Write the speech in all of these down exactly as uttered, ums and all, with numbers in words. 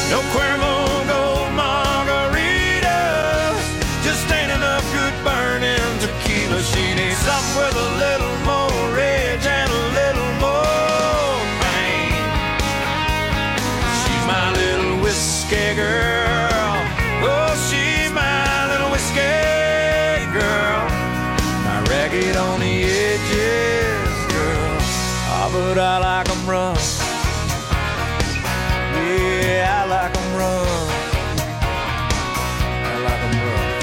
No Cuervo Gold margaritas, just ain't enough good burning tequila. She needs something with a little more edge and a little more pain. She's my little whiskey girl. Oh, she's my little whiskey girl. My ragged on the edges girl. Ah, but I like them rough. Yeah, I like them rough. I like them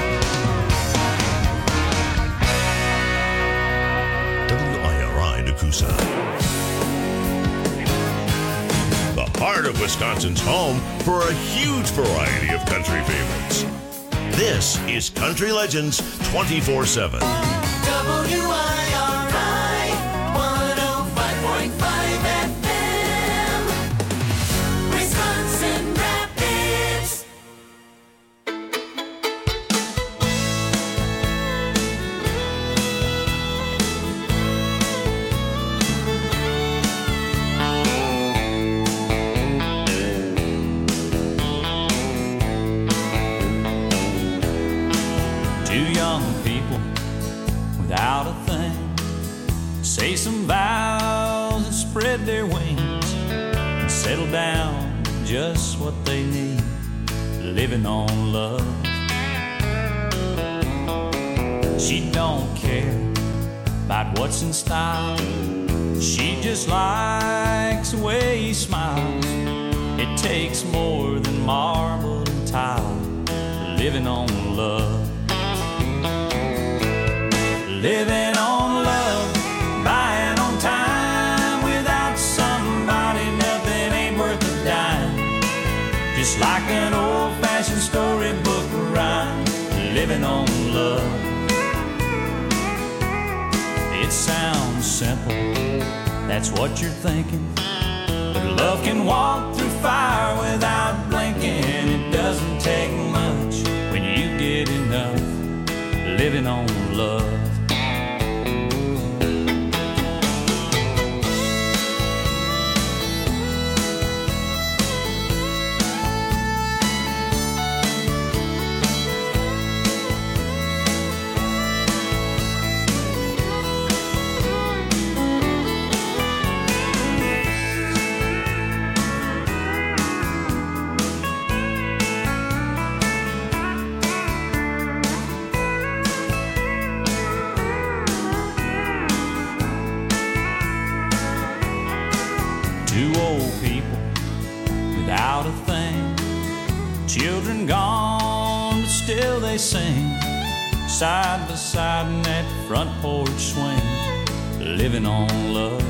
rough. W I R I Nakusa. The heart of Wisconsin's home for a huge variety of country favorites. This is Country Legends twenty-four seven. W I R I one oh five point five F M, Wisconsin Rapids. Two young people without a thing say some vows and spread their wings and settle down just what they need, living on love. She don't care about what's in style, she just likes the way he smiles. It takes more than marble and tile, living on love. Living on love, buying on time. Without somebody, nothing ain't worth a dime. Just like an old-fashioned storybook rhyme, living on love. It sounds simple, that's what you're thinking. But love can walk through fire without blinking. It doesn't take much when you get enough, living on love. Two old people without a thing, children gone, but still they sing, side by side in that front porch swing, living on love.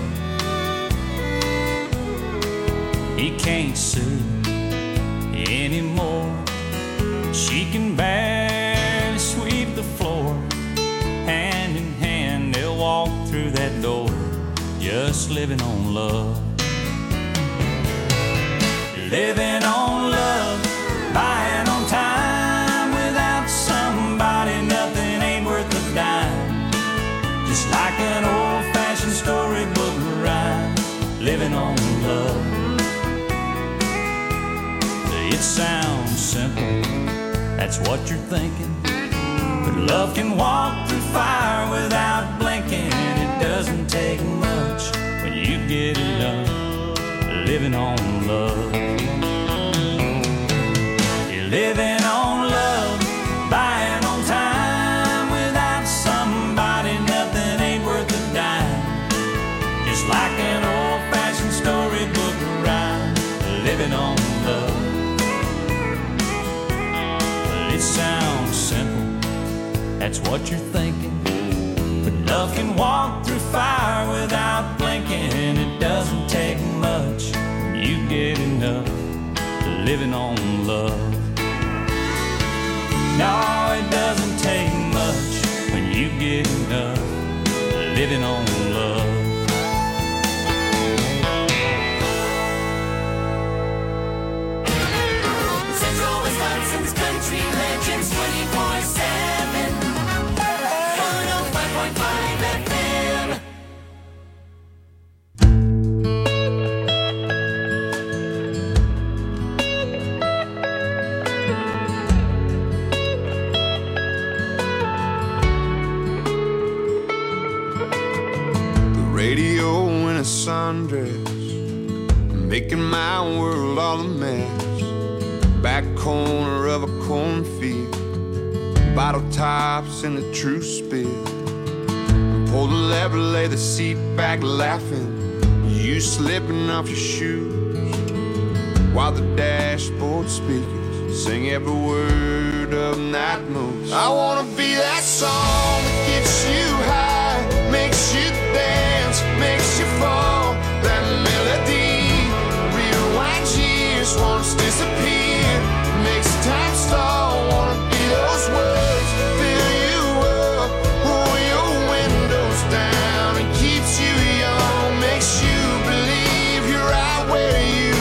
He can't sue anymore, she can barely sweep the floor. Hand in hand they'll walk through that door, just living on love. Living on love, buying on time. Without somebody, nothing ain't worth a dime. Just like an old-fashioned storybook rhyme, living on love. It sounds simple, that's what you're thinking. But love can walk through fire without blinking. It doesn't take much when you get enough, living on love. You're living on love, buying on time. Without somebody, nothing ain't worth a dime. Just like an old-fashioned storybook rhyme, living on love. Well, it sounds simple, that's what you're thinking. But love can walk through fire without blinking. It doesn't take much when you get enough, living on love. No, it doesn't take much when you get enough, living on love. Central Wisconsin's Country Legends twenty-four seven, one oh five point five F M. making my world all a mess. Back corner of a cornfield, bottle tops in the true spill. Pull the lever, lay the seat back laughing, you slipping off your shoes, while the dashboard speakers sing every word of Night Moves. I wanna be that song that gets you high, makes you dance, makes you fall. That melody rewinds years, once disappeared, makes time stall. Wanna be those words, fill you up, roll your windows down, and keeps you young, makes you believe you're right where you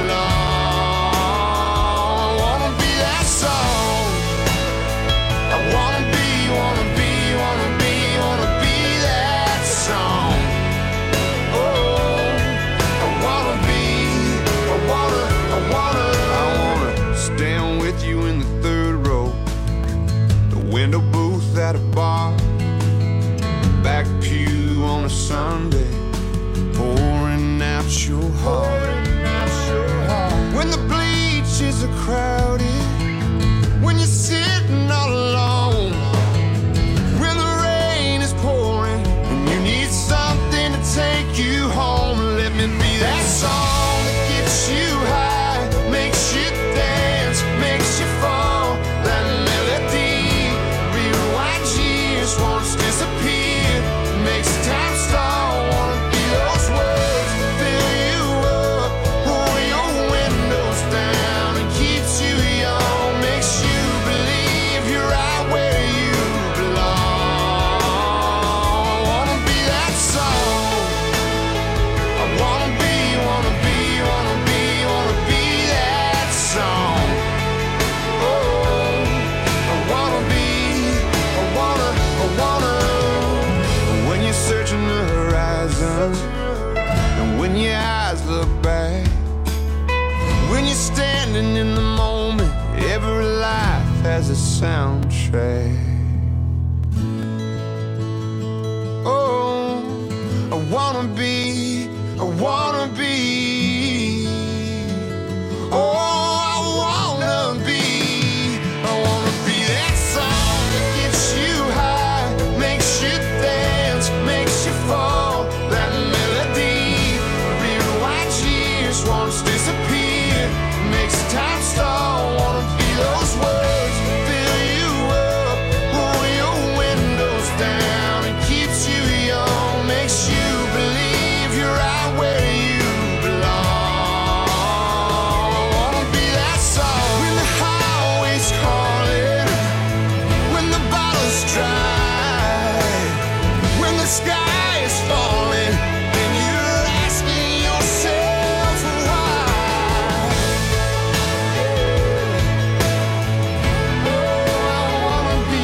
belong. I wanna be that song. I wanna be, wanna be, wanna be, wanna be that song. Oh, I wanna be, I wanna, I wanna, I wanna stand with you in the third row, the window booth at a bar, back pew on a Sunday, pouring out your heart. When the bleachers are crowded, when you're sitting all alone, when the rain is pouring and you need something to take you home, let me be that song that gets you high, makes you dance, makes you fall. That melody rewinds years, once disappeared, makes time stall. Wanna be those words, fill you up, roll your windows down, and keeps you young, makes you believe you're right where you belong. I wanna be that song. I wanna be, wanna be, wanna be, wanna be that song. Oh, I wanna be, I wanna, I wanna. When you're searching the horizon, and when your eyes look back, when you're standing in the moment, every life has a soundtrack. Oh, I wanna be, I wanna be. Oh, I wanna be, I wanna be that song that gets you high, makes you dance, makes you fall. That melody rewinds years, once disappeared, makes time stall. Wanna be those words, fill you up, roll your windows down, and keeps you young, makes you believe you're right where you belong. I wanna be that song. When the highway's calling, when the bottle's dry, when the sky is falling, and you're asking yourself why. Oh, I wanna be,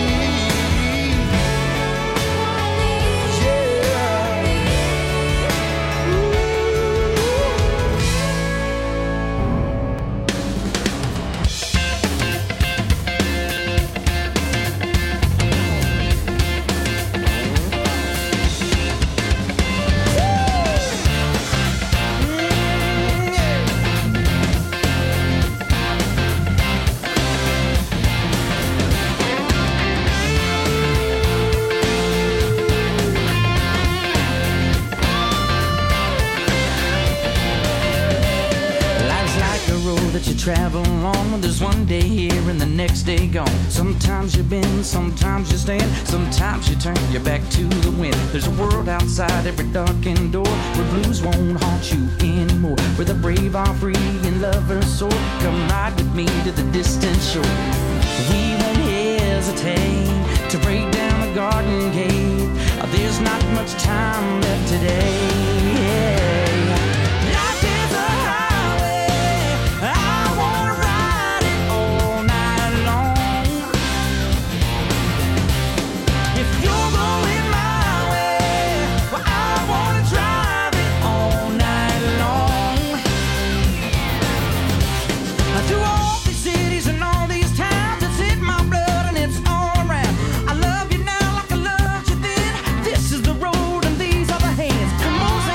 Life's like a road that you travel along. There's one day here and the next day gone. Sometimes you bend, sometimes you stand, sometimes you turn your back to the wind. There's a world outside every darkened door, where blues won't haunt you anymore, where the brave are free and lovers soar. Come ride with me to the distant shore. We won't hesitate to break down the garden gate. There's not much time left today. Life is a highway, I wanna ride it all night long. If you're going my way, well, I wanna drive it all night long. Through all these cities and all these towns, it's in my blood and it's all around. I love you now like I loved you then. This is the road and these are the hands. Come on,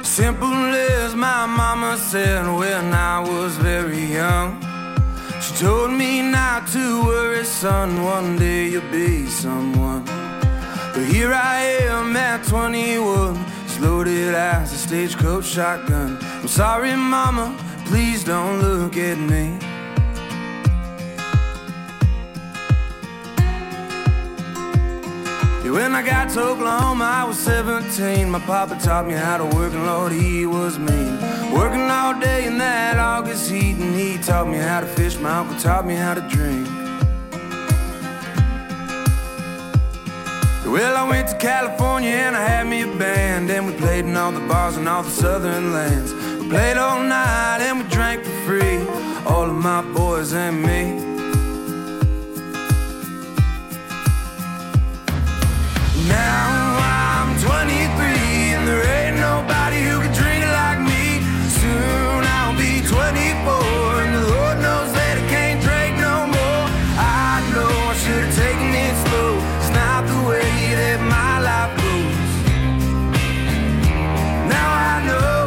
Simple as my mama said when I was very young. She told me not to worry, son, one day you'll be someone. But here I am at twenty-one, as loaded as a stagecoach shotgun. I'm sorry, mama, please don't look at me. When I got to Oklahoma, I was seventeen. My papa taught me how to work, and Lord, he was mean. Working all day in that August heat, and he taught me how to fish. My uncle taught me how to drink. Well, I went to California and I had me a band, and we played in all the bars in all the southern lands. We played all night and we drank for free, all of my boys and me. Now I'm twenty-three and there ain't nobody who can drink it like me. Soon I'll be twenty-four and the Lord knows that I can't drink no more. I know I should have taken it slow. It's not the way that my life goes. Now I know.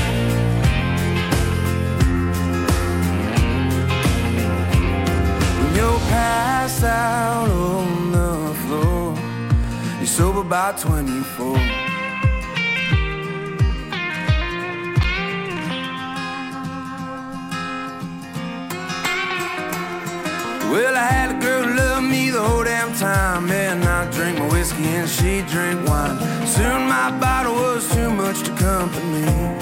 When you're passed out on the floor, you're sober by twenty-four. Well, I had a girl who loved me the whole damn time, and I drank my whiskey and she drank wine. Soon my bottle was too much to company.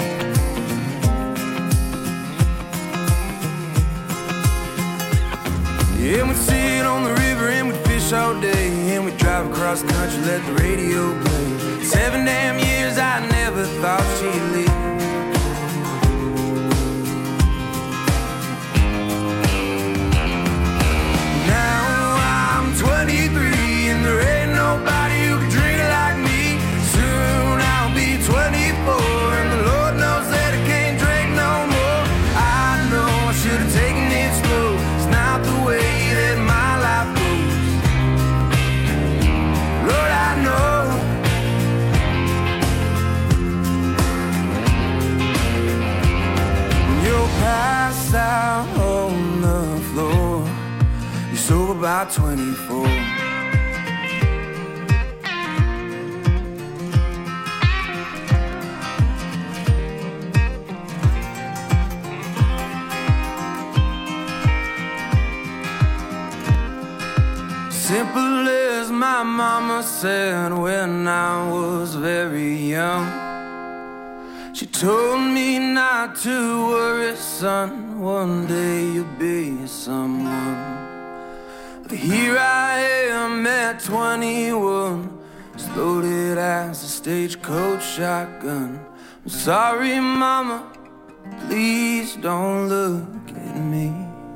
Yeah, we'd sit on the river and we'd fish all day, and we'd drive across the country, let the radio play. Seven damn years I never thought she'd leave. twenty-three and there ain't nobody who can drink it like me. Soon I'll be twenty-four and the Lord knows that I can't drink no more. I know I should have taken it slow. It's not the way that my life goes. Lord, I know. When you're passed out on the floor, you're sober by twenty-four. Simple as my mama said when I was very young. She told me not to worry, son, one day you'll be someone. But here I am at twenty-one, as loaded as a stagecoach shotgun. I'm sorry, mama, please don't look at me.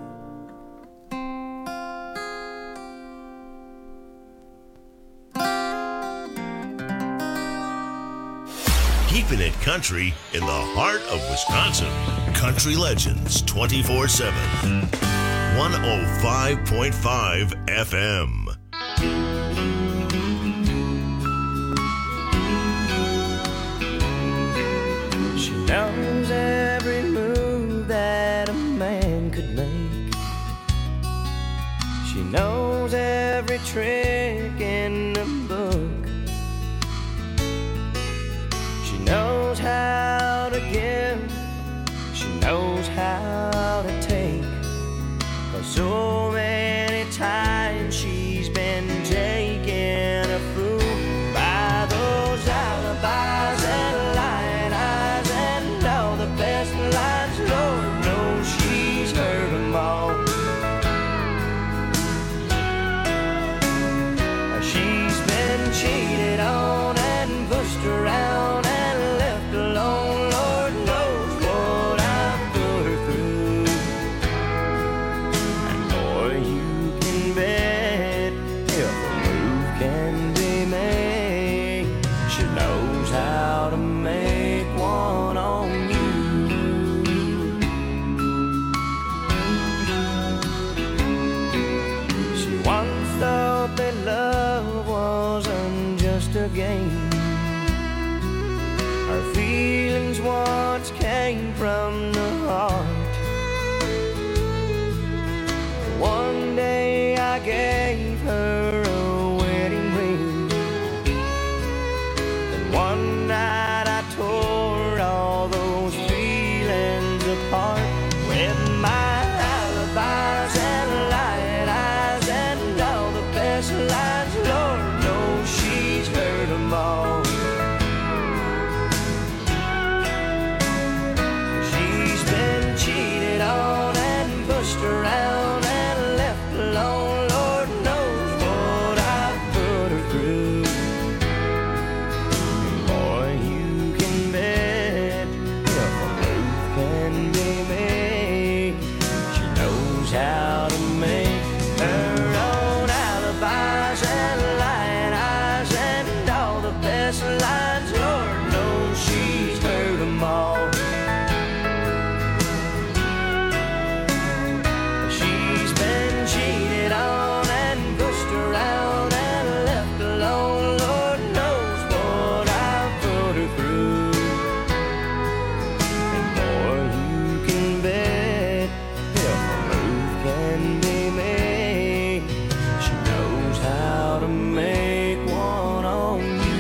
Keeping it country in the heart of Wisconsin. Country Legends twenty-four seven. one oh five point five F M. She knows every move that a man could make. She knows every trick in the book. She knows how to give. She knows how to take. For so many times she's been taken a fool by those alibis and lying eyes and all the best lines. Lord knows she's heard them all. She's been cheated on and pushed around and left these once came from the heart. One day I gave her a wedding ring, and one night I tore all those feelings apart with my alibis and light eyes and all the best lines. Lord knows she's heard them all. She's been cheated on and pushed around and left alone. Lord knows what I've put her through. And boy, you can bet if a move can be made, she knows how to make her own alibis and light eyes and all the best lines. Lord knows she's heard them all. She's been cheated on and pushed around and left alone. Lord knows what I've put her through. And boy, you can bet if a move can be made, she knows how to make one on you.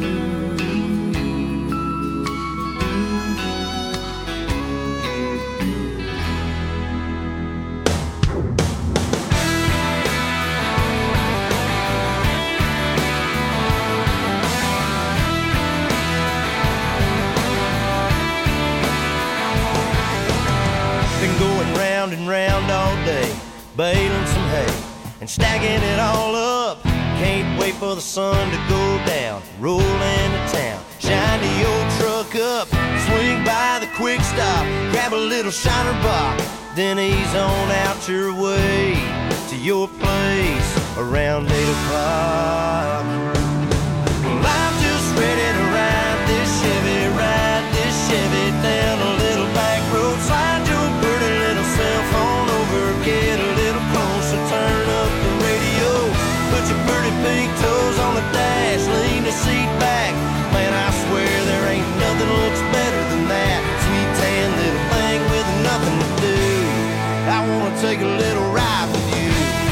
Been going round and round all day, baling some hay and stacking it all up. Can't wait for the sun to go down, roll into town, shine the old truck up, swing by the quick stop, grab a little shiner box, then ease on out your way to your place around eight o'clock. Well, I'm just ready to ride this Chevy, ride this Chevy down a little back road. Slide your pretty little cell phone over, get a little closer, turn up the radio, put your pretty pink toes on the dash, lean the seat back. Man, I swear there ain't nothing looks better than that sweet tan little thing with nothing to do. I wanna take a little ride with you.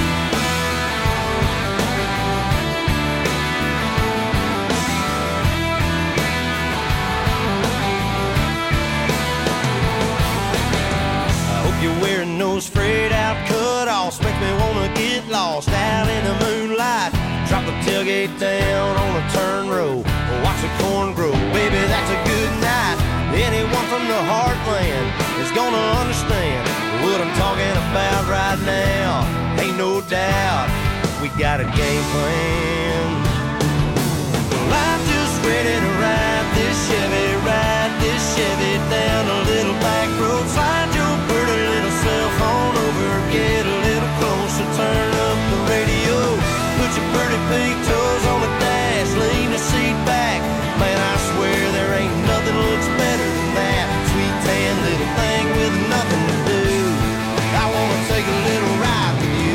You're wearing those frayed out cut-offs, make me wanna get lost out in the moonlight. Drop the tailgate down on a turn row, watch the corn grow. Baby, that's a good night. Anyone from the heartland is gonna understand what I'm talking about right now. Ain't no doubt we got a game plan. Well, I'm just ready to ride this Chevy, ride this Chevy down a little back road. Slide your pretty little cell phone over, get a little closer, turn up the radio, put your pretty pink toes on the dash, lean the seat back. Man, I swear there ain't nothing looks better than that sweet tan little thing with nothing to do. I wanna take a little ride with you.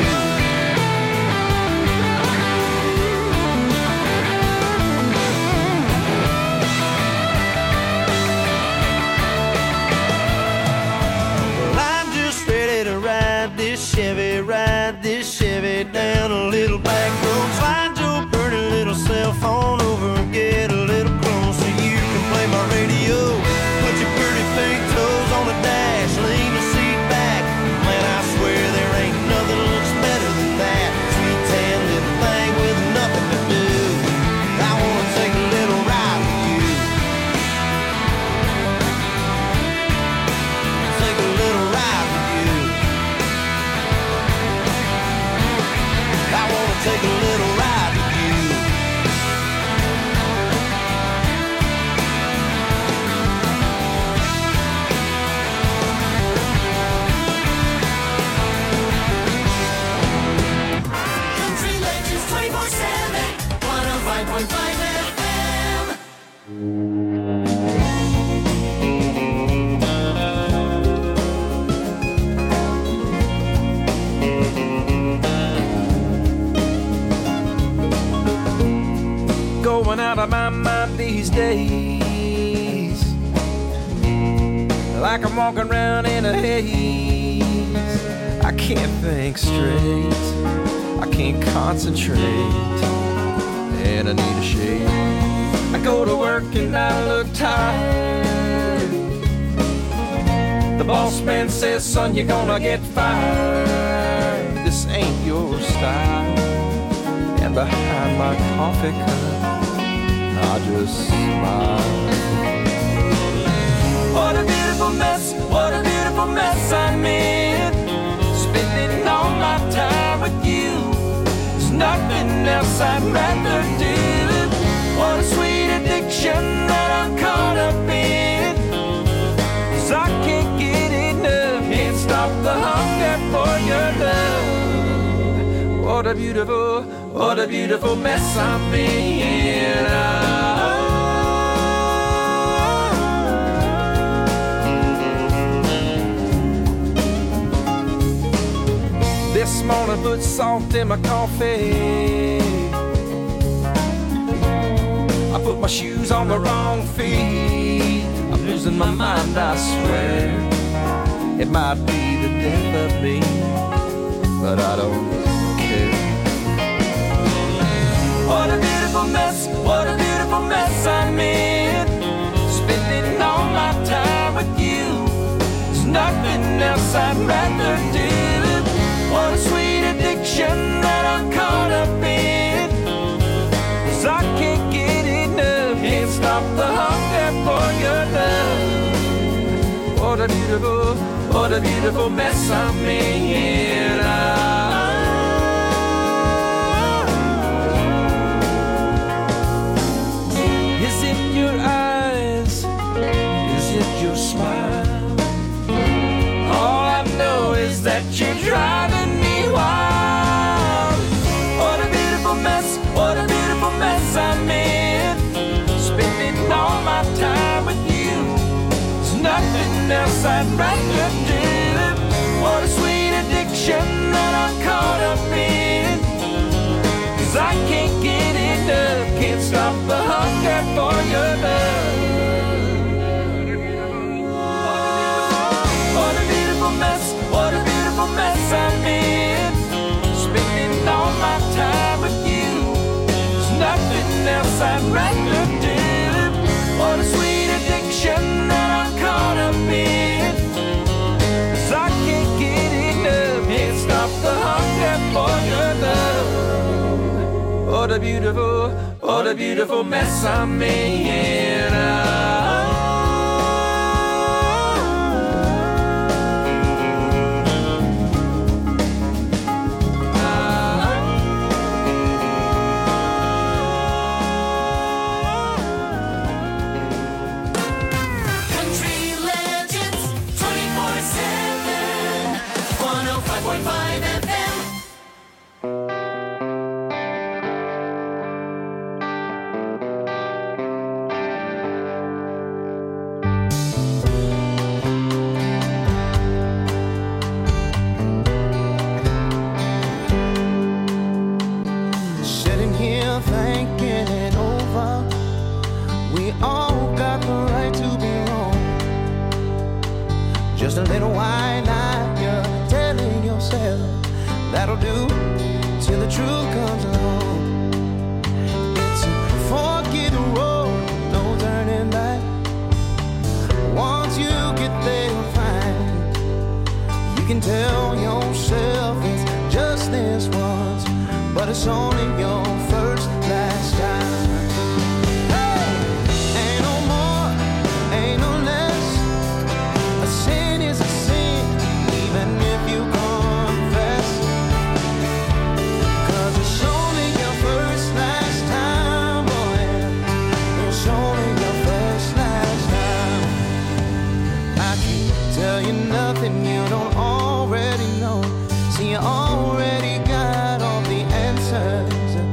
Chevy, ride this Chevy down a little back road. Slide your pretty little cell phone over and get a little closer. You can play my radio, put your pretty pink toes on the dash, lean the seat back. Man, I swear there ain't nothing looks better than that sweet tan little thing with nothing to do. I wanna take a little ride with you. Take a little ride with you. I wanna take a little ride with you. like I'm walking around in a haze. I can't think straight, I can't concentrate, and I need a shave. I go to work and I look tired. The boss man says, son, you're gonna get fired. This ain't your style. And behind my coffee cup, I just smile. What a beautiful mess, what a beautiful mess I'm in. Spending all my time with you. There's nothing else I'd rather do. What a sweet addiction that I'm caught up in. 'Cause I can't get enough, can't stop the hunger for your love. What a beautiful, what a beautiful mess I'm in. This morning put salt in my coffee. I put my shoes on the wrong feet. I'm losing my mind, I swear. It might be the death of me, but I don't care. What a beautiful mess, what a beautiful mess I'm in. Spending all my time with you. There's nothing else I'd rather do. What a sweet addiction that I'm caught up in. 'Cause I can't get enough, can't stop the hunger for your love. What a beautiful, what a beautiful mess I'm in. Is it your eyes? Is it your smile? All I know is that you're driving me wild. What a beautiful mess, what a beautiful mess I'm in. Spending all my time with you. There's nothing else I'd rather do. What a sweet addiction that I'm caught up in. 'Cause I can't get enough, can't stop the hunger for your love. What a beautiful mess, what a beautiful mess I'm in. Spending all my time with you. There's nothing else I'd rather do. What a sweet addiction that I'm caught up in. 'Cause I can't get enough, can't stop the hunger for your love. What a beautiful, what a beautiful mess I'm in. Country Legends twenty-four seven, one oh five point five F M. Sitting here thinking it over. We all got the right to be wrong. Just a little while now you're telling yourself that'll do till the truth comes along. It's a fork-in-the road, no turning back. Once you get there, fine. You can tell yourself it's just this once, but it's only your first, last time. Hey! Ain't no more, ain't no less. A sin is a sin, even if you confess. 'Cause it's only your first, last time, boy. It's only your first, last time. I can't tell you nothing you don't already know. See, you already got all the answers.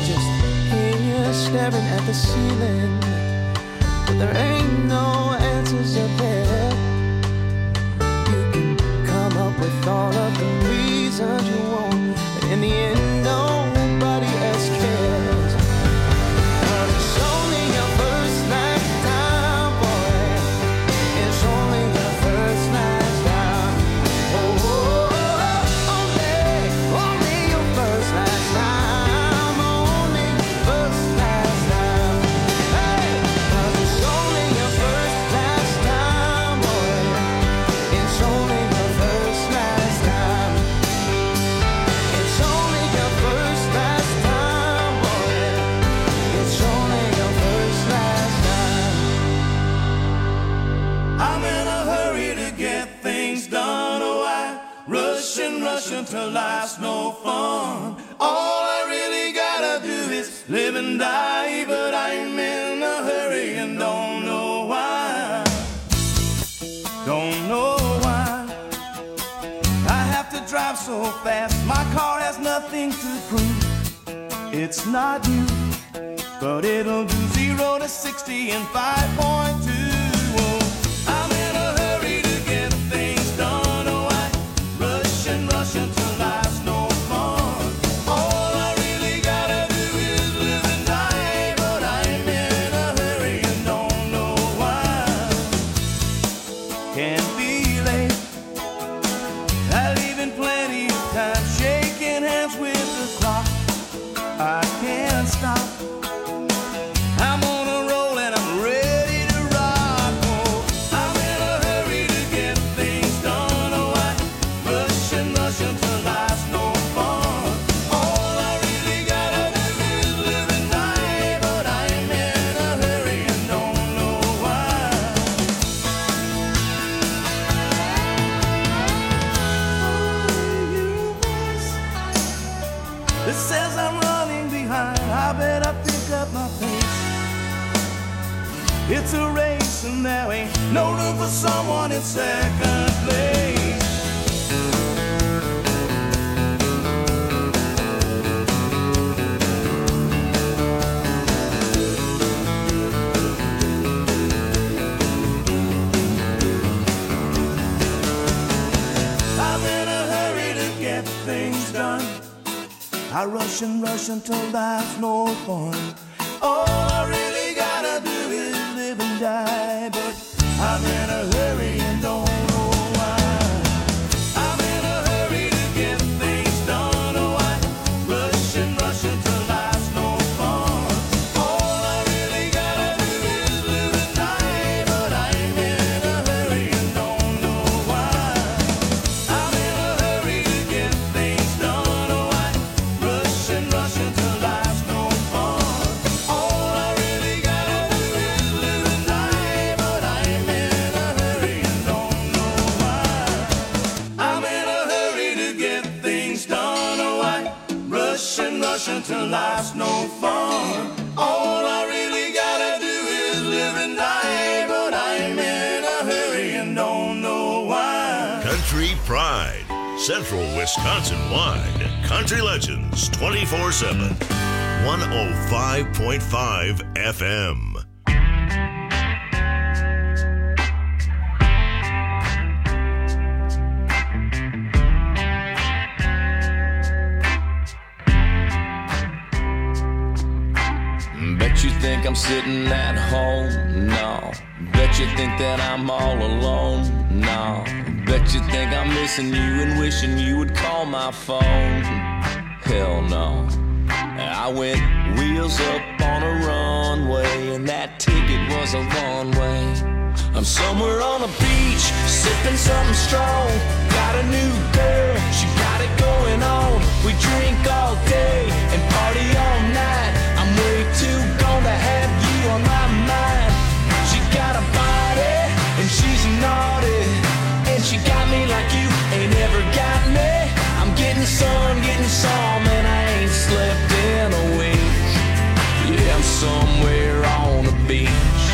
just here staring at the ceiling, but there ain't no answers up there. You can come up with all of the reasons you want, but in the end nobody else cares. But it's only your first lifetime, boy. It's only your first lifetime. Oh, oh, oh, only, only your first lifetime. Only first lifetime. Hey, 'cause it's only your first lifetime, boy. It's only your first lifetime. It's only your first lifetime, boy. It's only your first lifetime. I'm in a hurry to get things done. Oh, I rush and rush until life's no fun. All I really gotta do is live and die, but I'm in a hurry and don't know why. Don't know why. I have to drive so fast. My car has nothing to prove. It's not you, but it'll do zero to sixty in five point two. Oh, I'm in a hurry to get things done. Oh, I rush and rush until life's no fun. All I really gotta do is live and die, but I'm in a hurry and don't know why. Can't be late. I leave in plenty of time, shaking hands with the clock. I can't stop. I'm on a roll and I'm ready to rock. Oh, I'm in a hurry to get things done. Oh, I rush and rush until life's no fun. All I really gotta do is live and die, but I'm in a hurry and don't know why. It says I'm running behind. I better pick up my pace. It's a race and there ain't no room for someone in second place. I'm in a hurry to get things done. I rush and rush until life's no fun. All I really gotta do is live and die, but I'm in a hurry and don't know why. I'm in a hurry to get things done. Oh, I rush and rush until life's no fun. All I really gotta do is live and die, but I'm in a hurry and don't know why. I'm in a hurry to get things done. Oh, I rush and rush until life's no fun. All I really gotta do is live and die, but I'm in a hurry and don't know why. I'm in a hurry to get things done. Oh, I rush and rush until life's no fun. All I really gotta do is live and die, but I'm in a hurry and don't know why. Country Pride, Central Wisconsin wide. Country Legends twenty-four seven. one oh five point five F M. Bet you think I'm sitting at home? No. Bet you think that I'm all alone? No. Bet you think I'm missing you and wishing you would call my phone? Hell no. I went wheels up on a runway, and that ticket was a one way. I'm somewhere on a beach, sipping something strong. Got a new girl, she got it going on. We drink all day and party all night. I'm way too gone to have you on my mind. She got a body and she's naughty, and she got me like you ain't ever got me. I'm getting some, getting some, and I ain't slept in a week. Yeah, I'm somewhere on the beach.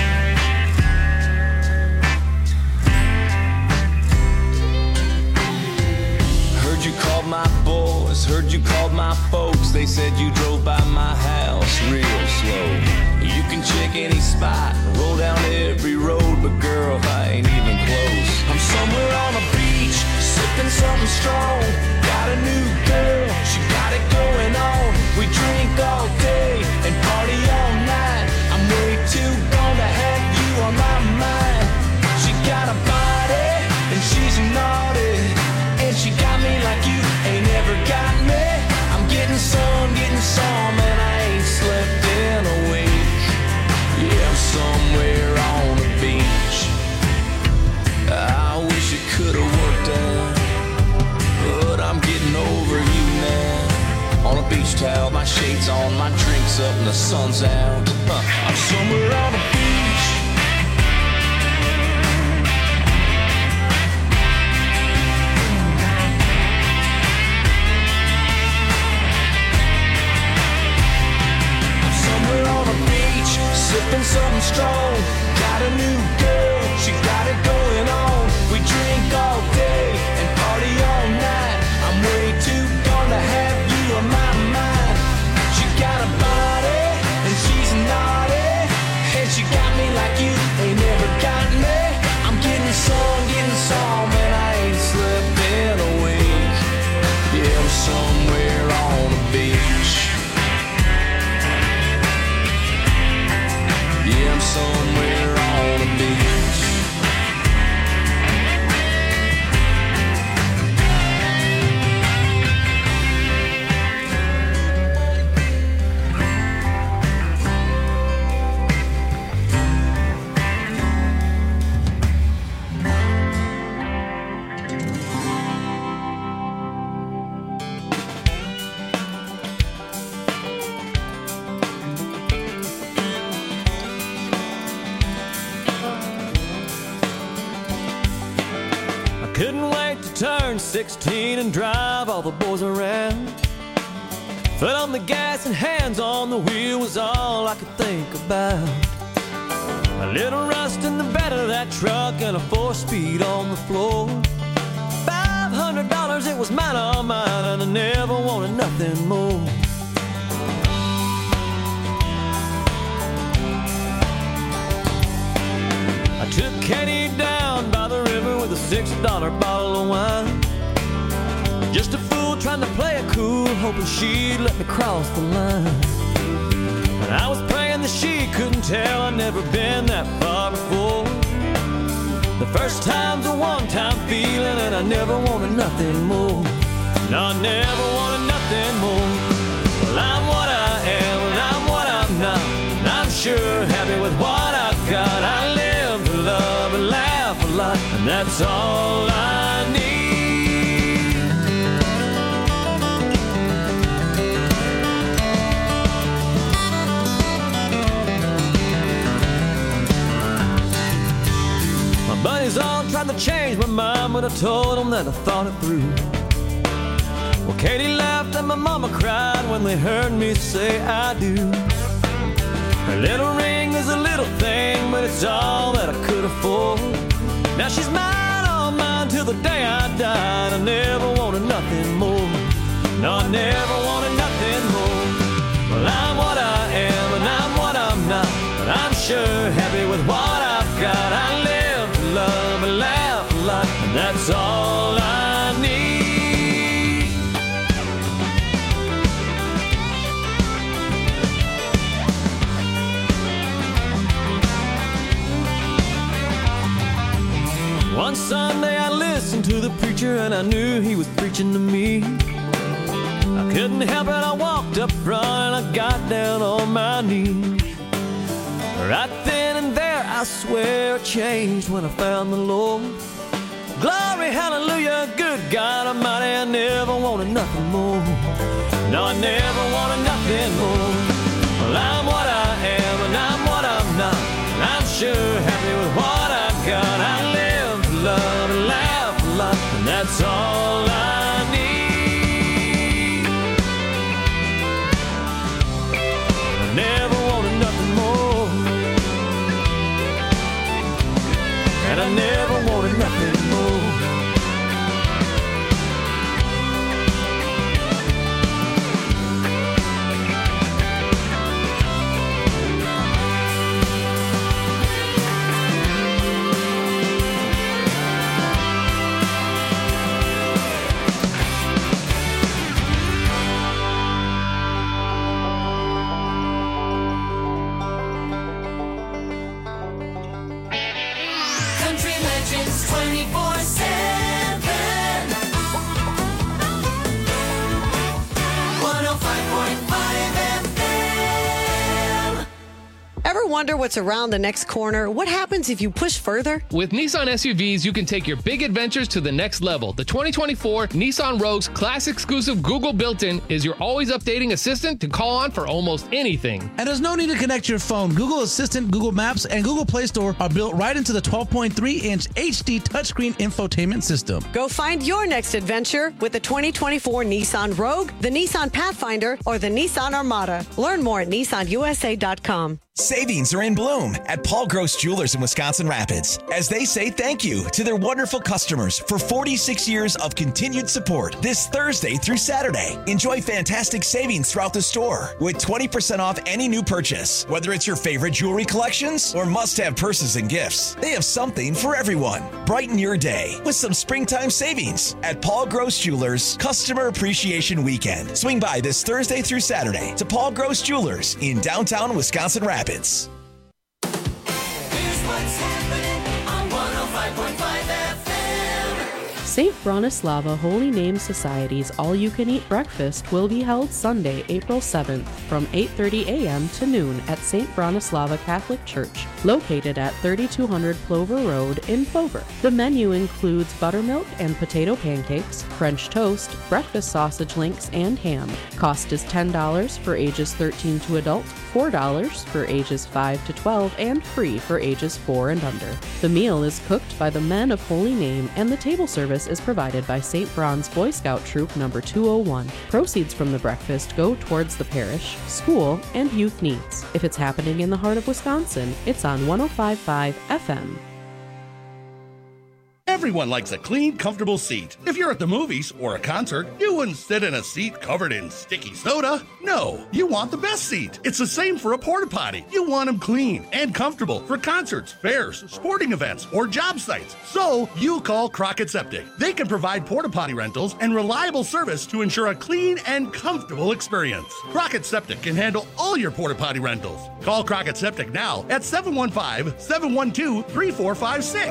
Heard you called my boys, heard you called my folks. They said you drove by my house real slow. You can check any spot, roll down every road, but girl, I ain't even close. I'm somewhere on a beach, sipping something strong. Got a new girl, she got it going on. We drink all day and party all night. I'm way too gone to have you on my mind. She got a body and she's naughty, and she got me like you ain't ever got me. I'm getting some, getting some, and I ain't slept in a week. Yeah, I'm somewhere on the beach. I wish it could've worked out, but I'm getting over you now. On a beach towel, my shades on, my drinks up, and the sun's out. Huh. I'm somewhere on the beach. I'm somewhere on the beach, sipping something strong. Got a new girl, she got it going on. We drink all day and party all night. I'm way too gone to have you on my mind. She got a body and she's naughty, and she got me like you ain't never got me. I'm getting some, getting some, and I ain't slept in a week. Yeah, I'm somewhere on the beach. Yeah, I'm somewhere on the beach. Couldn't wait to turn sixteen and drive all the boys around. Foot on the gas and hands on the wheel was all I could think about. A little rust in the bed of that truck and a four-speed on the floor. Five hundred dollars, it was mine, all mine, and I never wanted nothing more. I took Katie down by the river with a six dollar bottle of wine. Just a fool trying to play it cool, hoping she'd let me cross the line. And I was praying that she couldn't tell I'd never been that far before. The first time's a one-time feeling, and I never wanted nothing more. No, I never wanted nothing more. Well, I'm what I am, and I'm what I'm not, and I'm sure happy with what I've got. I live to love and laugh a lot, and that's all I need. My buddies all tried to change my mind, but I told them that I thought it through. Well, Katie laughed and my mama cried when they heard me say I do. Her little ring is a little thing, but it's all that I could afford. Now she's mine, all mine, till the day I died. I never wanted nothing more. No, I never wanted nothing more. Well, I'm what I am, and I'm what I'm not, but I'm sure happy with what I've got. I live to love and laugh a lot, and that's all I need. One Sunday I listened to the preacher, and I knew he was preaching to me. I couldn't help it, I walked up front and I got down on my knees. Right then and there, I swear I changed when I found the Lord. Glory, hallelujah, good God Almighty, I never wanted nothing more. No, I never wanted nothing more. Well, I'm what I am, and I'm what I'm not, and I'm sure happy with what I've got. I live to love and laugh a lot, and that's all I need. I never wanted nothing more, and I never wanted nothing more. Legends twenty-four seven. one oh five point five F M. Ever wonder what's around the next corner? What happens if you push further? With Nissan S U Vs, you can take your big adventures to the next level. The twenty twenty-four Nissan Rogue's class-exclusive Google built-in is your always-updating assistant to call on for almost anything. And there's no need to connect your phone. Google Assistant, Google Maps, and Google Play Store are built right into the twelve point three inch H D touchscreen infotainment system. Go find your next adventure with the twenty twenty-four Nissan Rogue, the Nissan Pathfinder, or the Nissan Armada. Learn more at nissan u s a dot com. Savings are in bloom at Paul Gross Jewelers in Wisconsin Rapids as they say thank you to their wonderful customers for forty-six years of continued support. This Thursday through Saturday, enjoy fantastic savings throughout the store with twenty percent off any new purchase. Whether it's your favorite jewelry collections or must-have purses and gifts, they have something for everyone. Brighten your day with some springtime savings at Paul Gross Jewelers Customer Appreciation Weekend. Swing by this Thursday through Saturday to Paul Gross Jewelers in downtown Wisconsin Rapids. Here's what's happening on one oh five point five F M. Saint Bronislava Holy Name Society's all-you-can-eat breakfast will be held Sunday, April seventh from eight thirty a.m. to noon at Saint Bronislava Catholic Church, located at thirty-two hundred Plover Road in Plover. The menu includes buttermilk and potato pancakes, French toast, breakfast sausage links, and ham. Cost is ten dollars for ages thirteen to adult, four dollars for ages five to twelve, and free for ages four and under. The meal is cooked by the Men of Holy Name, and the table service is provided by Saint Bron's Boy Scout Troop number two oh one. Proceeds from the breakfast go towards the parish, school, and youth needs. If it's happening in the heart of Wisconsin, it's on one oh five point five F M. Everyone likes a clean, comfortable seat. If you're at the movies or a concert, you wouldn't sit in a seat covered in sticky soda. No, you want the best seat. It's the same for a porta potty. You want them clean and comfortable for concerts, fairs, sporting events, or job sites. So you call Crockett Septic. They can provide porta potty rentals and reliable service to ensure a clean and comfortable experience. Crockett Septic can handle all your porta potty rentals. Call Crockett Septic now at seven one five, seven one two, three four five six.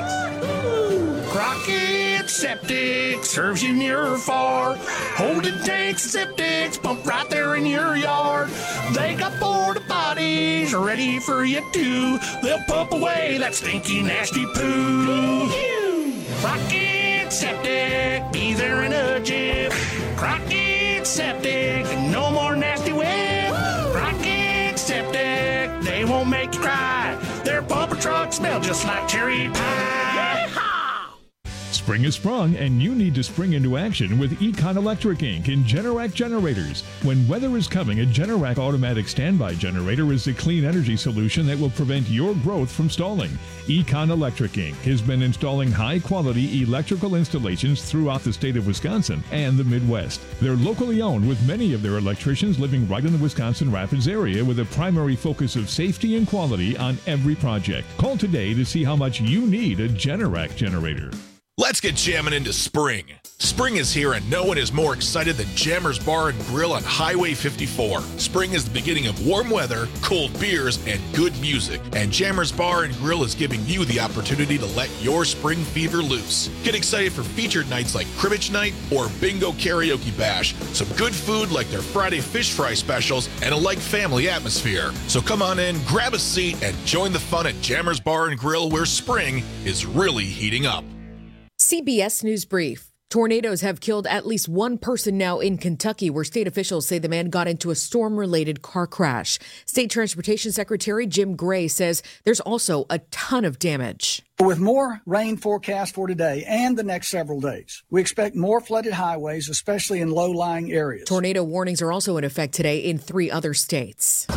Crockett Septic serves you near or far. Holding tanks and septics pump right there in your yard. They got porta potties ready for you too. They'll pump away that stinky, nasty poo. Crockett Septic, be there in a jiff. Crockett Septic, no more nasty whip. Crockett Septic, they won't make you cry. Their bumper trucks smell just like cherry pie. Spring has sprung, and you need to spring into action with Econ Electric Incorporated in Generac generators. When weather is coming, a Generac automatic standby generator is the clean energy solution that will prevent your growth from stalling. Econ Electric Incorporated has been installing high-quality electrical installations throughout the state of Wisconsin and the Midwest. They're locally owned, with many of their electricians living right in the Wisconsin Rapids area, with a primary focus of safety and quality on every project. Call today to see how much you need a Generac generator. Let's get jamming into spring. Spring is here, and no one is more excited than Jammers Bar and Grill on Highway fifty-four. Spring is the beginning of warm weather, cold beers, and good music. And Jammers Bar and Grill is giving you the opportunity to let your spring fever loose. Get excited for featured nights like Cribbage Night or Bingo Karaoke Bash. Some good food like their Friday fish fry specials, and a like family atmosphere. So come on in, grab a seat, and join the fun at Jammers Bar and Grill, where spring is really heating up. C B S News Brief. Tornadoes have killed at least one person now in Kentucky, where state officials say the man got into a storm-related car crash. State Transportation Secretary Jim Gray says there's also a ton of damage. With more rain forecast for today and the next several days, we expect more flooded highways, especially in low-lying areas. Tornado warnings are also in effect today in three other states.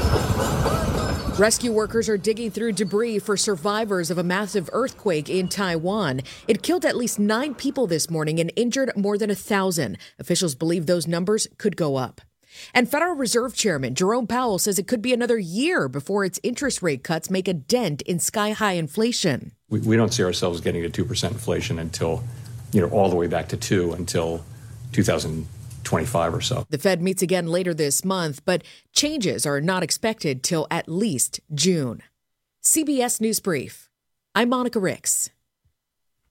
Rescue workers are digging through debris for survivors of a massive earthquake in Taiwan. It killed at least nine people this morning and injured more than a thousand. Officials believe those numbers could go up. And Federal Reserve Chairman Jerome Powell says it could be another year before its interest rate cuts make a dent in sky-high inflation. We, we don't see ourselves getting to two percent inflation until, you know, all the way back to two until two thousand twenty-five or so. The Fed meets again later this month, but changes are not expected till at least June. C B S News Brief. I'm Monica Ricks.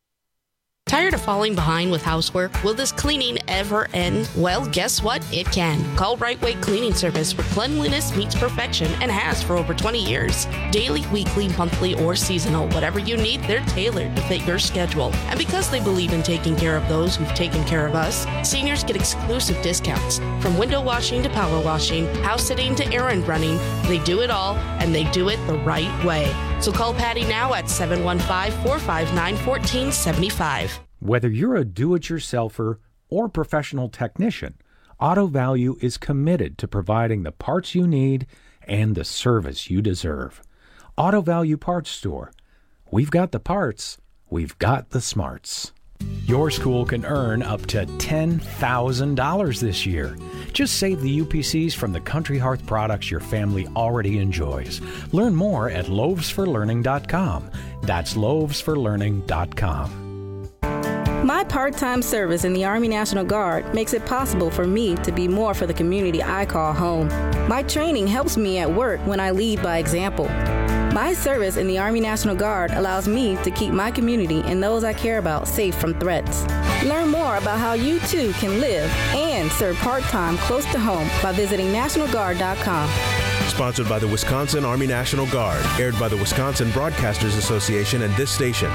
Tired of falling behind with housework? Will this cleaning ever end? Well, guess what? It can. Call Right Way Cleaning Service, where cleanliness meets perfection and has for over twenty years. Daily, weekly, monthly, or seasonal, whatever you need, they're tailored to fit your schedule. And because they believe in taking care of those who've taken care of us, seniors get exclusive discounts. From window washing to power washing, house sitting to errand running, they do it all, and they do it the right way. So call Patty now at seven one five, four five nine, one four seven five. Whether you're a do-it-yourselfer or professional technician, Auto Value is committed to providing the parts you need and the service you deserve. Auto Value Parts Store. We've got the parts. We've got the smarts. Your school can earn up to ten thousand dollars this year. Just save the U P Cs from the Country Hearth products your family already enjoys. Learn more at loaves for learning dot com. That's loaves for learning dot com. My part-time service in the Army National Guard makes it possible for me to be more for the community I call home. My training helps me at work when I lead by example. My service in the Army National Guard allows me to keep my community and those I care about safe from threats. Learn more about how you too can live and serve part-time close to home by visiting national guard dot com. Sponsored by the Wisconsin Army National Guard. Aired by the Wisconsin Broadcasters Association and this station.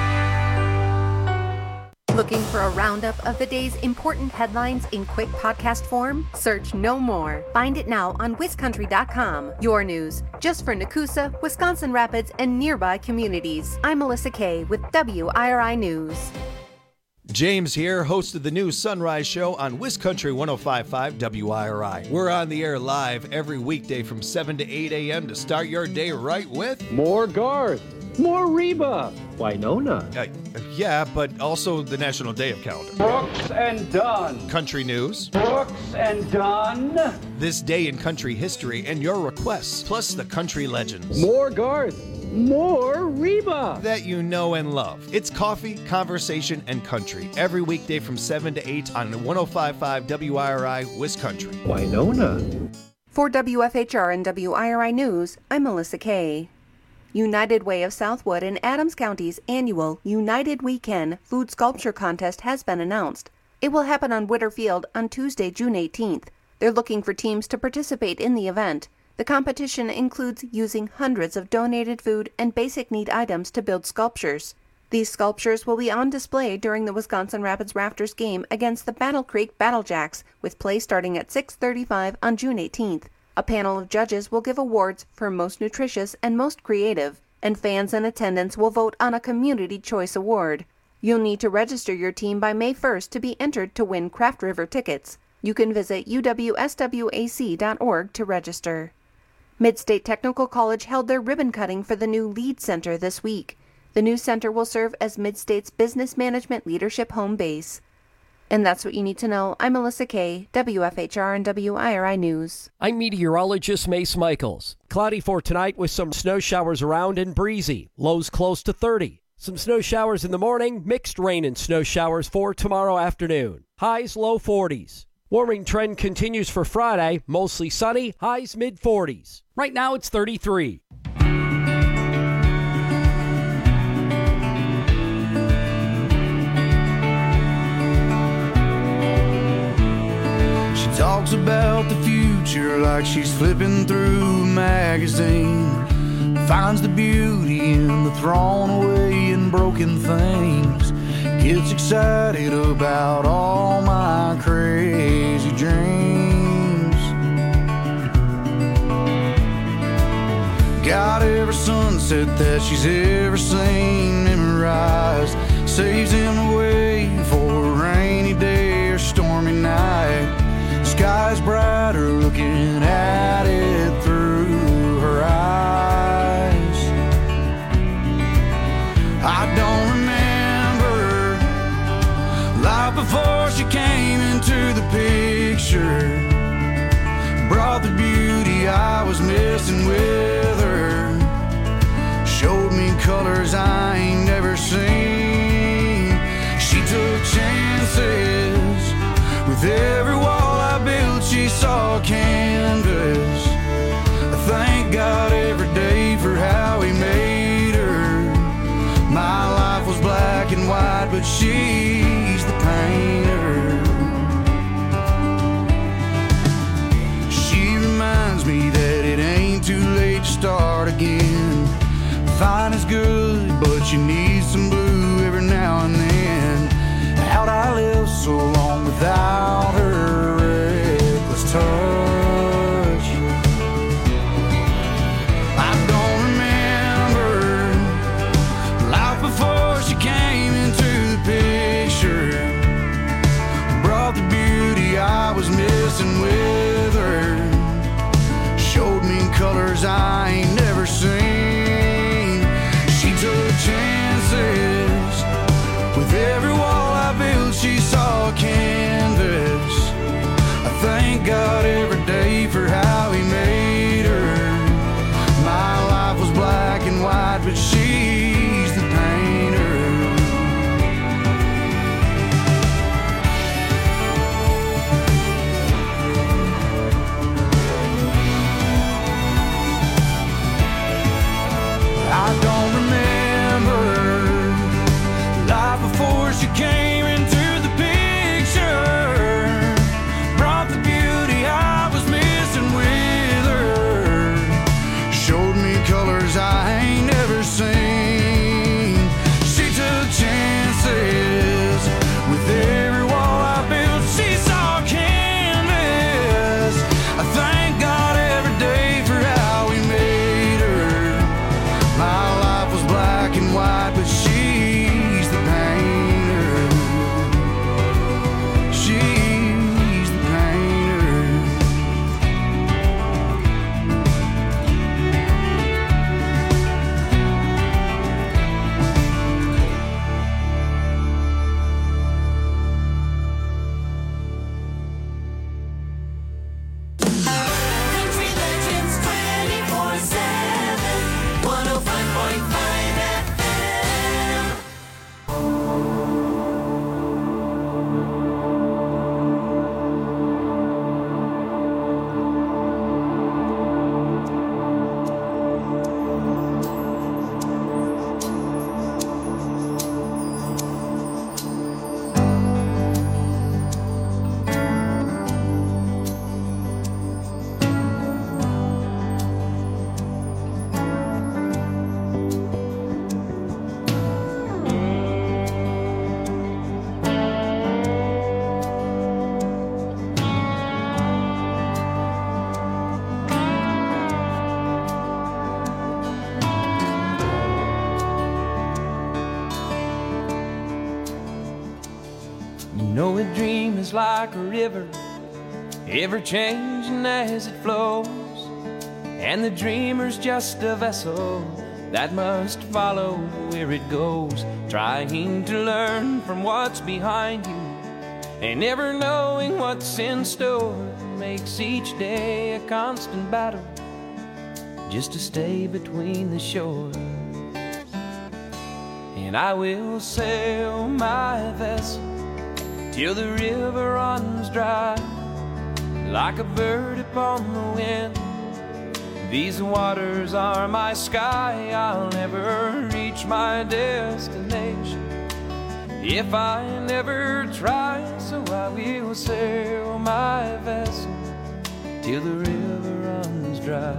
Looking for a roundup of the day's important headlines in quick podcast form? Search No More. Find it now on Wis Country dot com. Your news, just for Nakusa, Wisconsin Rapids, and nearby communities. I'm Melissa Kay with W I R I News. James here, host of the new Sunrise Show on Wis Country one oh five point five W I R I. We're on the air live every weekday from seven to eight a.m. to start your day right with more Garth, more Reba, Winona. Uh, yeah, but also the National Day of Calendar. Brooks and Dunn. Country news. Brooks and Dunn. This day in country history and your requests, plus the country legends. More Garth. More Reba that you know and love. It's coffee, conversation, and country every weekday from seven to eight on one oh five point five W I R I Wis Country. Winona. For W F H R and W I R I News, I'm Melissa Kay. United Way of Southwood and Adams County's annual United Weekend Food Sculpture Contest has been announced. It will happen on Witter Field on Tuesday, June eighteenth. They're looking for teams to participate in the event. The competition includes using hundreds of donated food and basic need items to build sculptures. These sculptures will be on display during the Wisconsin Rapids Rafters game against the Battle Creek Battlejacks, with play starting at six thirty-five on June eighteenth. A panel of judges will give awards for most nutritious and most creative, and fans in attendance will vote on a Community Choice Award. You'll need to register your team by May first to be entered to win Craft River tickets. You can visit U W S W A C dot org to register. Midstate Technical College held their ribbon cutting for the new LEAD Center this week. The new center will serve as Midstate's business management leadership home base. And that's what you need to know. I'm Melissa Kay, W F H R and W I R I News. I'm meteorologist Mace Michaels. Cloudy for tonight with some snow showers around and breezy. Lows close to thirty. Some snow showers in the morning, mixed rain and snow showers for tomorrow afternoon. Highs low forties. Warming trend continues for Friday, mostly sunny, highs mid forties. Right now it's thirty-three. She talks about the future like she's flipping through a magazine. Finds the beauty in the thrown away and broken things. Gets excited about all my crazy dreams. Got every sunset that she's ever seen memorized. Saves him away for a rainy day or stormy night. The sky's brighter looking at it through her eyes. I don't remember life before she came into the picture. Brought the beauty I was missing with her. Showed me colors I ain't never seen. She took chances. With every wall I built she saw canvas. I thank God every day for how he made her. My life was black and white, but she fine is good, but you need some blue every now and then. How'd I live so long without her reckless touch? I don't remember life before she came into the picture. Brought the beauty I was missing with her. Showed me colors I ain't never seen. She took chances. With every wall I built, she saw a canvas. I thank God every day for how he made her. My life was black and white, but she's the painter. I don't remember life before she came into the picture. Brought the beauty I was missing with her. Showed me colors I ain't never seen. She took chances. With every wall I built, she saw canvas. I thank God every day for how he made her. My life was black and white, but she's the painter. She's the painter. Country Legends twenty-four seven, one oh five point five F M. You know a dream is like a river, ever changing as it flows. And the dreamer's just a vessel that must follow where it goes, trying to learn from what's behind you and never knowing what's in store. Makes each day a constant battle just to stay between the shore. And I will sail my vessel till the river runs dry, like a bird upon the wind. These waters are my sky. I'll never reach my destination if I never try. So I will sail my vessel till the river runs dry.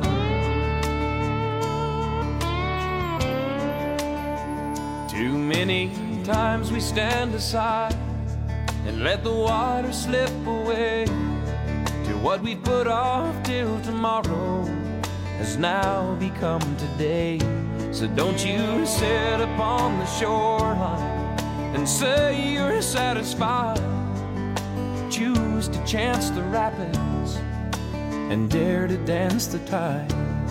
Too many times we stand aside and let the water slip away, till what we put off till tomorrow has now become today. So don't you sit upon the shoreline and say you're satisfied. Choose to chance the rapids and dare to dance the tide.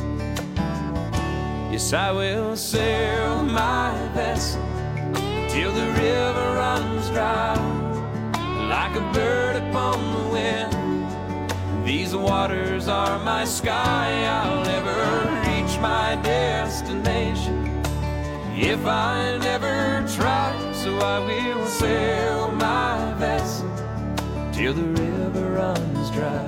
Yes, I will sail my vessel till the river runs dry, like a bird upon the wind. These waters are my sky. I'll never reach my destination if I never try. So I will sail my vessel till the river runs dry.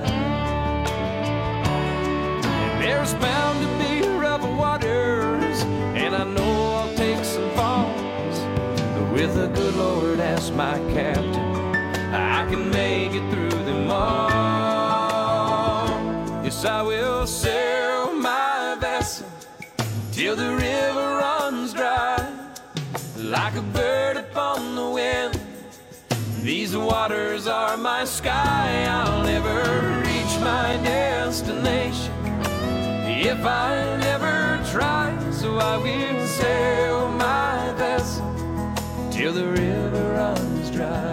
And there's bound to be rough waters, and I know I'll take some falls, but with the good Lord as my captain, I can make it through them all. Yes, I will sail my vessel till the river runs like a bird upon the wind. These waters are my sky, I'll never reach my destination if I never try. So I will sail my vessel till the river runs dry.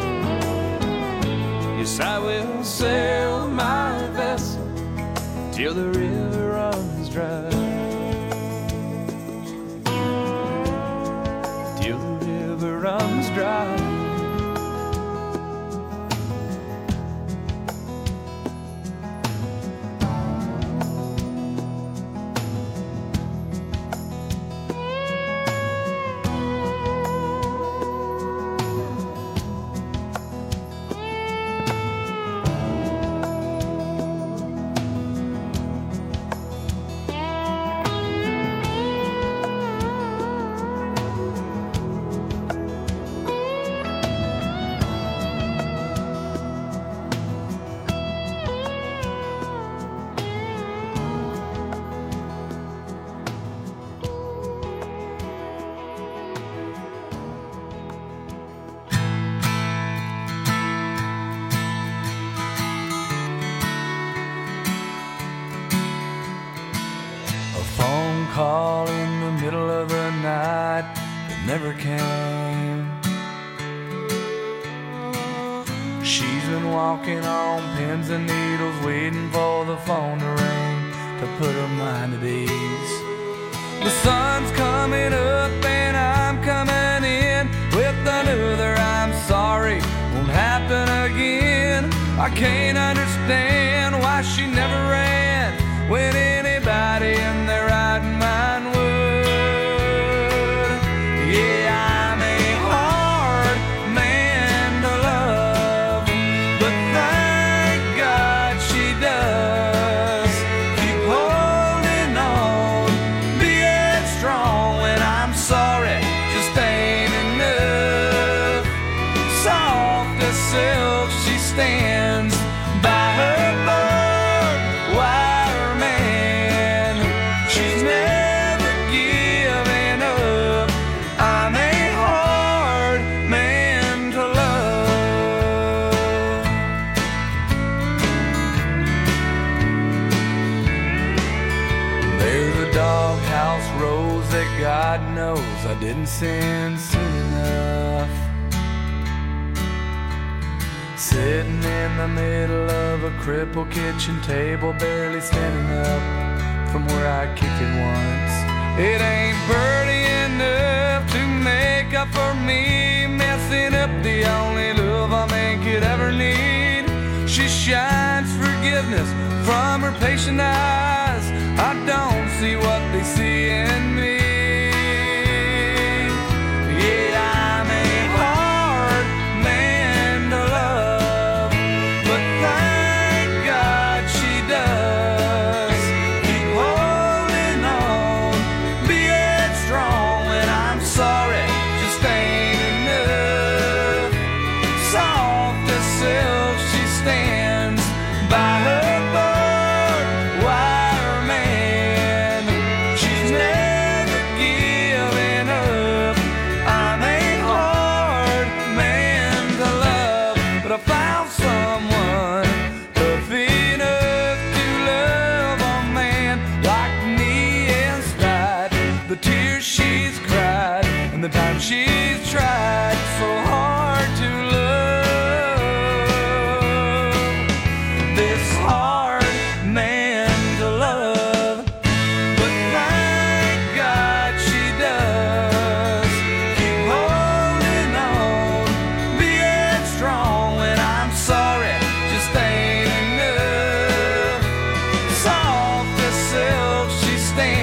Yes, I will sail my vessel till the river runs dry. Till the river runs dry. Call in the middle of the night that never came. She's been walking on pins and needles, waiting for the phone to ring to put her mind at ease. The sun's coming up and I'm coming in with another I'm sorry won't happen again. I can't understand why she never ran when anybody in their right mind would. Yeah, I'm a hard man to love, but thank God she does keep holding on, being strong when I'm sorry just ain't enough. Soft as silk she stands by her barbed wire man. She's never given up. I'm a hard man to love. There's a doghouse rose that God knows I didn't send soon enough, sitting in the middle of a crippled kitchen table, barely standing up from where I kicked it once. It ain't pretty enough to make up for me messing up the only love a man could ever need. She shines forgiveness from her patient eyes. I don't see what they see in me. Yeah, I'm a hard man to love, but thank God she does keep holding on, being strong when I'm sorry just ain't enough. Soft as silk she stands by her barbed wire man. She's never given up. I'm a hard man to love, but I found someone tough enough to love a man like me in spite the tears she's cried and the time she's tried so hard to love. This hard man to love, but thank God she does keep holding on, being strong when I'm sorry just ain't enough. Soft as silk she stands